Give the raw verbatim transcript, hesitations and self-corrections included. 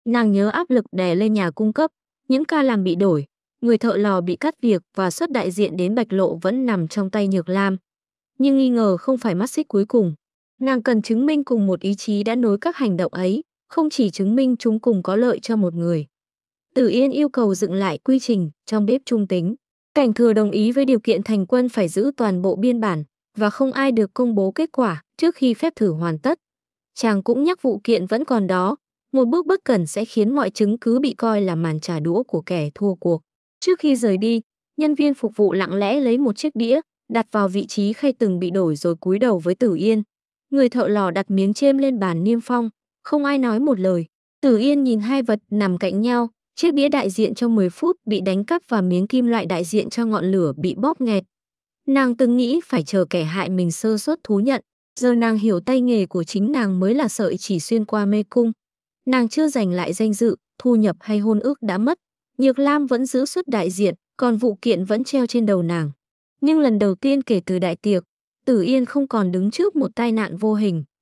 Nàng nhớ áp lực đè lên nhà cung cấp, những ca làm bị đổi, người thợ lò bị cắt việc và suất đại diện đến Bạch Lộ vẫn nằm trong tay Nhược Lam. Nhưng nghi ngờ không phải mắt xích cuối cùng. Nàng cần chứng minh cùng một ý chí đã nối các hành động ấy, không chỉ chứng minh chúng cùng có lợi cho một người. Tử Yên yêu cầu dựng lại quy trình trong bếp trung tính. Cảnh Thừa đồng ý với điều kiện thành quân phải giữ toàn bộ biên bản và không ai được công bố kết quả trước khi phép thử hoàn tất. Chàng cũng nhắc vụ kiện vẫn còn đó, một bước bất cẩn sẽ khiến mọi chứng cứ bị coi là màn trả đũa của kẻ thua cuộc. Trước khi rời đi, nhân viên phục vụ lặng lẽ lấy một chiếc đĩa, đặt vào vị trí khay từng bị đổi rồi cúi đầu với Tử Yên. Người thợ lò đặt miếng chêm lên bàn niêm phong, không ai nói một lời. Tử Yên nhìn hai vật nằm cạnh nhau, chiếc đĩa đại diện cho mười phút bị đánh cắp và miếng kim loại đại diện cho ngọn lửa bị bóp nghẹt. Nàng từng nghĩ phải chờ kẻ hại mình sơ suất thú nhận, giờ nàng hiểu tay nghề của chính nàng mới là sợi chỉ xuyên qua mê cung. Nàng chưa giành lại danh dự, thu nhập hay hôn ước đã mất. Nhược Lam vẫn giữ suất đại diện, còn vụ kiện vẫn treo trên đầu nàng. Nhưng lần đầu tiên kể từ đại tiệc, Tử Yên không còn đứng trước một tai nạn vô hình.